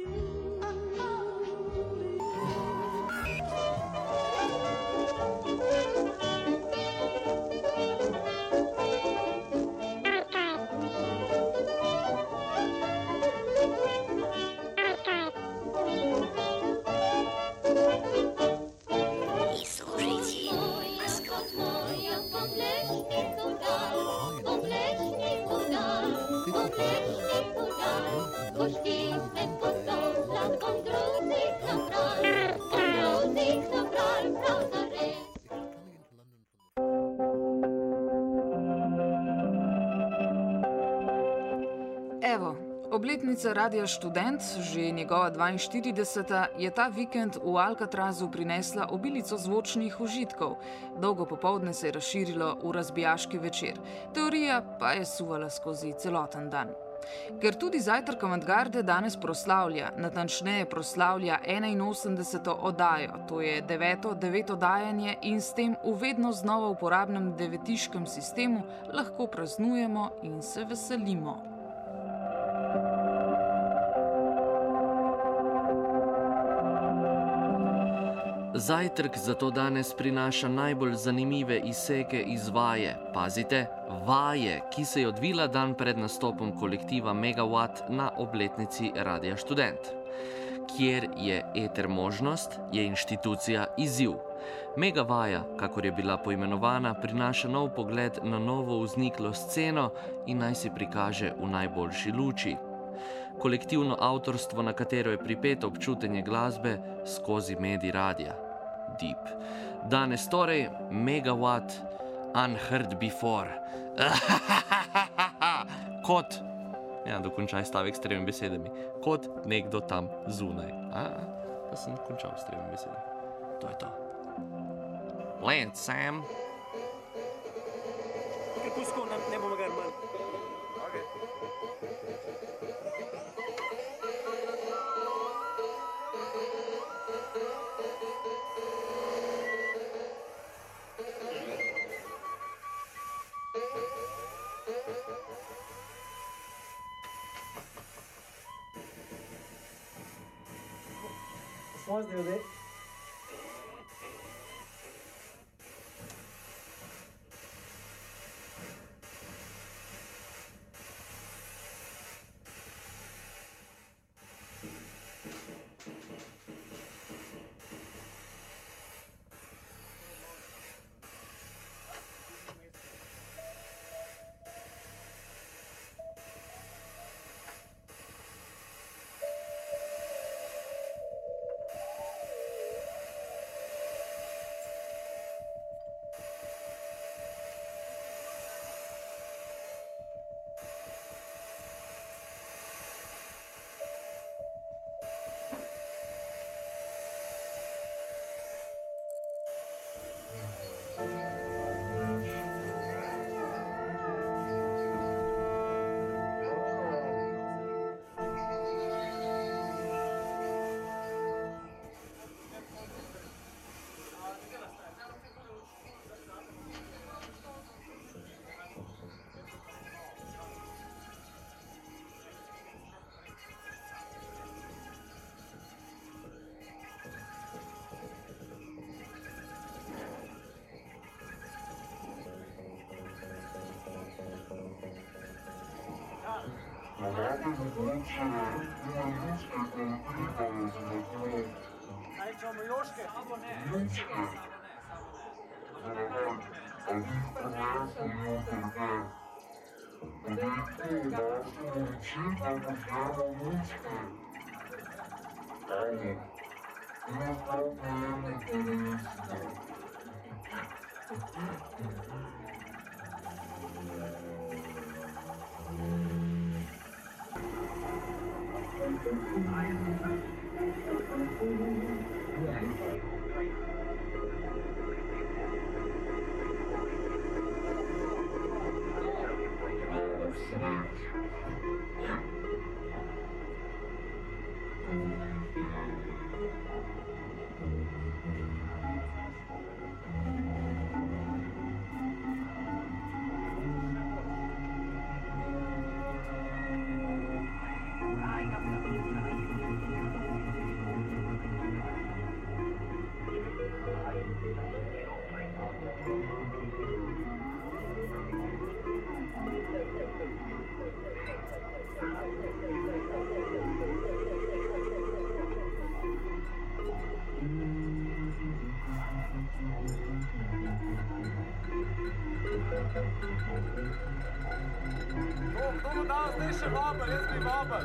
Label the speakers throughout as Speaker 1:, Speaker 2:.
Speaker 1: Evo, obletnica Radia Študent, že njegova 42. je ta vikend v Alcatrazu prinesla obilico zvočnih užitkov. Dolgo popoldne se je razširilo v razbijaški večer. Teorija pa je suvala skozi celoten dan. Ker tudi zajtrk Avantgarde danes proslavlja, natančneje proslavlja 81. oddajo, to je 9. oddajanje in s tem v vedno znova uporabnem devetiškem sistemu lahko praznujemo in se veselimo.
Speaker 2: Zajtrk zato danes prinaša najbolj zanimive izseke iz vaje, pazite, vaje, ki se je odvila dan pred nastopom kolektiva Megawatt na obletnici Radia Študent. Kjer je eter možnost, je inštitucija izziv. Megavaja, kakor je bila poimenovana, prinaša nov pogled na novo vzniklo sceno in naj se prikaže v najboljši luči. Kolektivno avtorstvo, na katero je pripeto občutenje glasbe skozi medij radia. Deep. Danes torej Megawatt Unheard Before. Kot, dokončaj stavek s 3 besedami, kot nekdo tam zunaj. Pa sem končal s 3 besedami. To je to. Lance, Sam.
Speaker 3: Kaj pusko, ne bomo gar manj. Okay. What's the other?
Speaker 4: prav, zdaj še vabel, jaz bi vabel.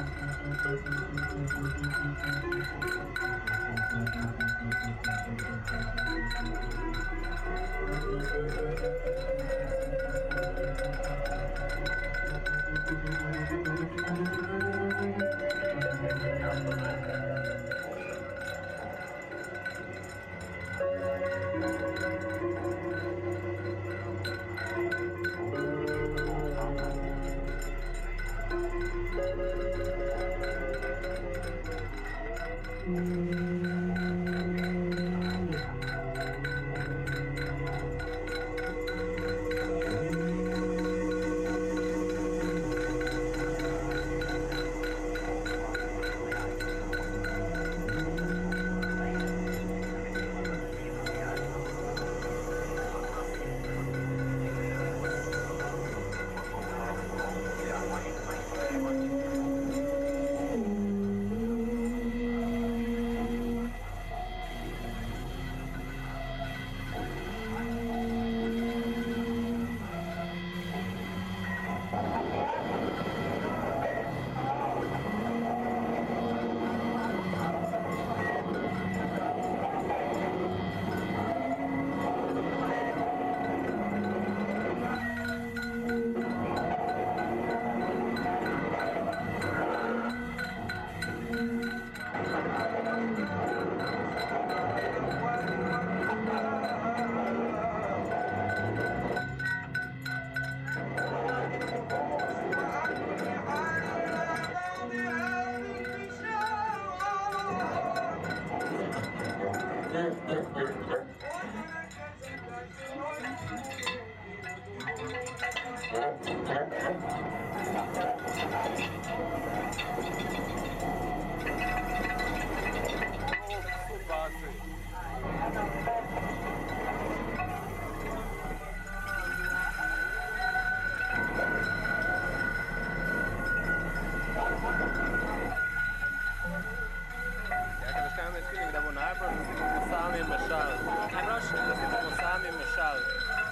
Speaker 4: Da bo najbolj, da si bomo sami mešali. Najbrž, da si bomo sami mešali.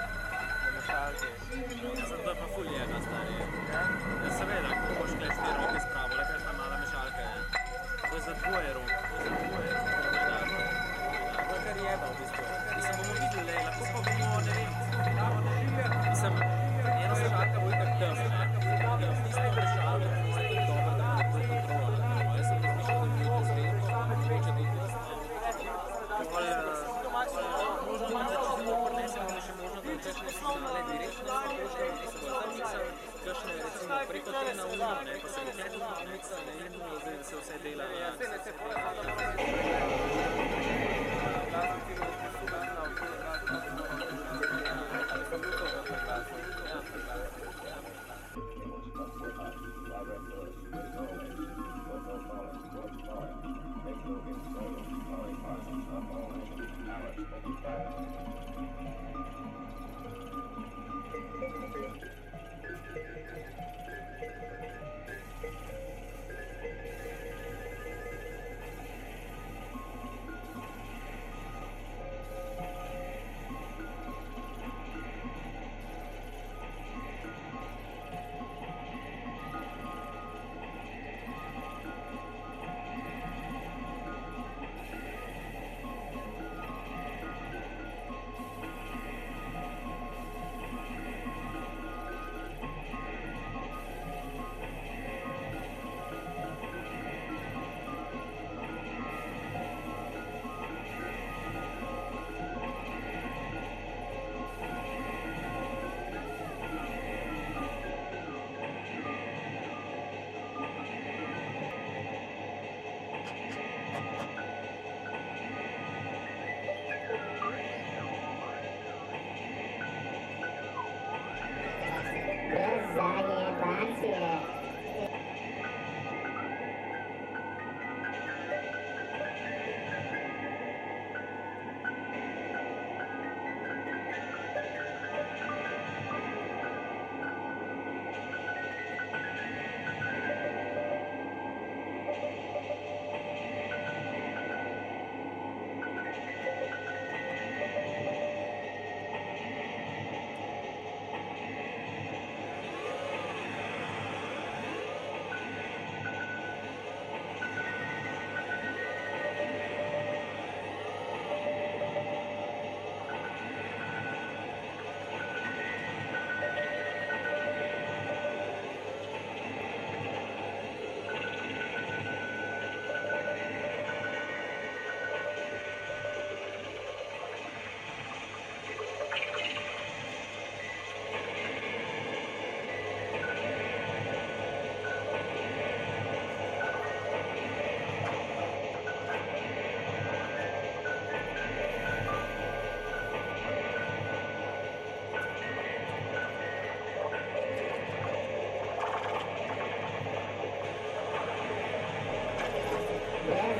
Speaker 4: Na mešalki.
Speaker 5: To je pa ful jega, stari.
Speaker 4: Ja?
Speaker 5: Ja, seveda, ko boš kle 4 roke spravo, le kakšna mala mešalka je. To je za dvoje rok. To je kar jeba v bistvu. Mislim, bomo videli, lahko pa bomo, ne vem, mislim, ena mešalka bo itak døv. Tisto mešalko, to je dobro, da bo to kontrola. Jaz sem razmišljal, da bi bilo zredko, mogoče da iti možno da če zelo prinesemo, da še možno da kakšne signale direktne sporočke, ki se bo tam miksali, kakšne recimo preko 3 na 1, pa se bo nekaj miksali, ne vem, da se vse dela.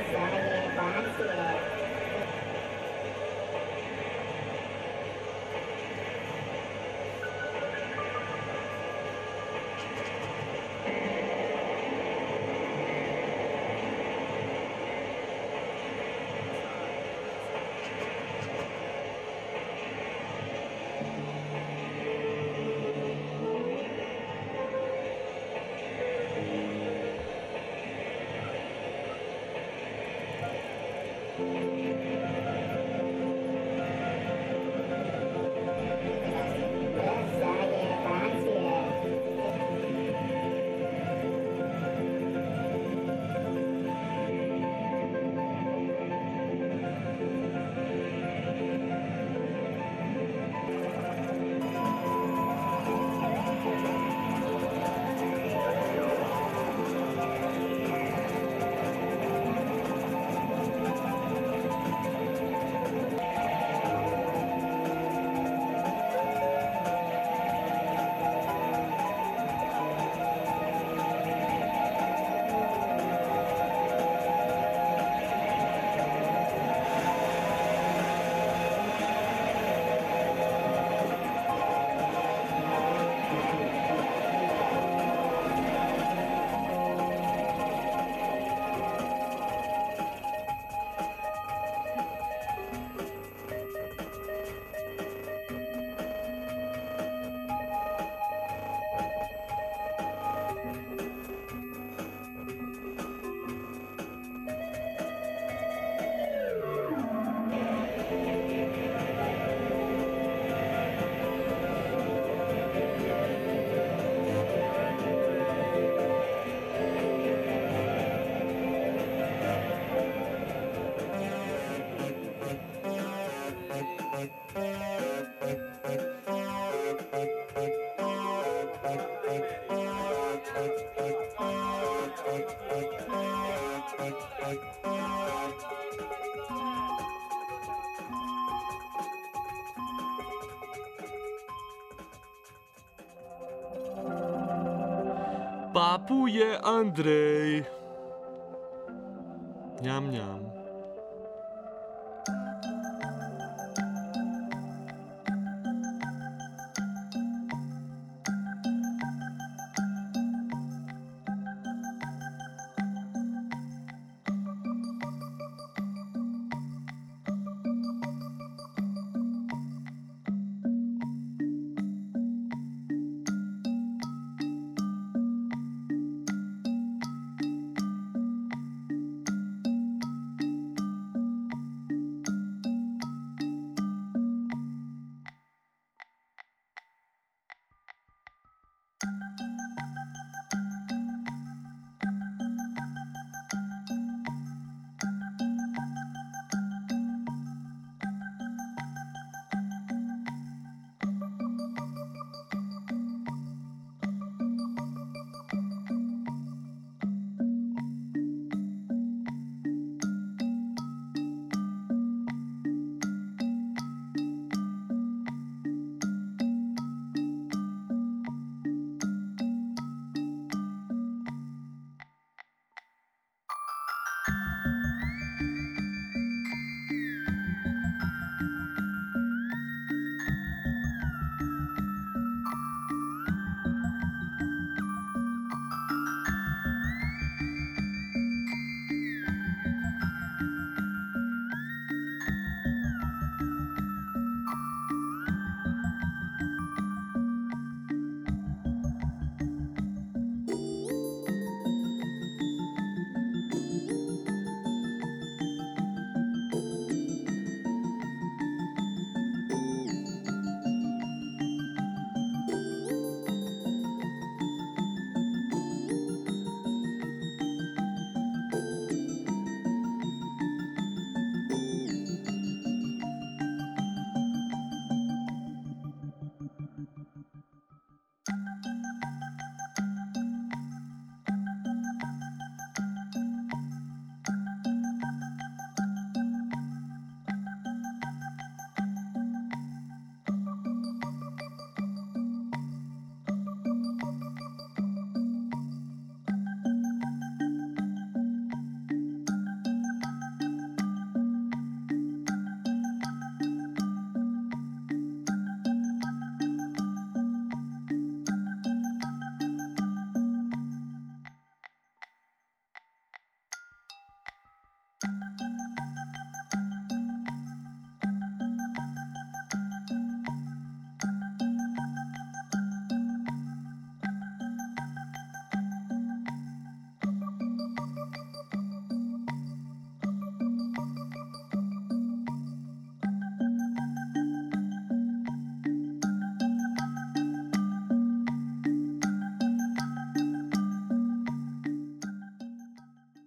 Speaker 6: Papu je Andrej. Njam, njam.